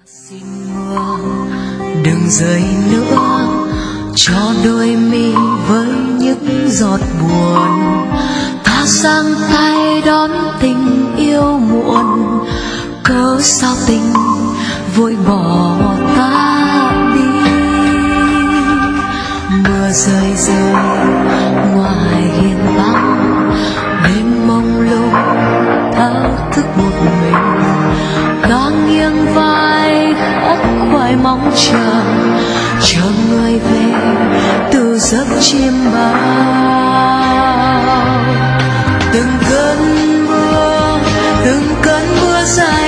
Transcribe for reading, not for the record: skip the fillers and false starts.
Xin mưa đừng rơi nữa, cho đôi mi với những giọt buồn. Ta giang tay đón tình yêu muộn, cớ sao tình vội bỏ ta đi. Mưa rơi rơi ngoài hiên vắng, đêm mông lung thao thức một mình. Ta nghiêng vai khắc khoải mong chờ người về từ giấc chiêm bao. Từng cơn mưa dài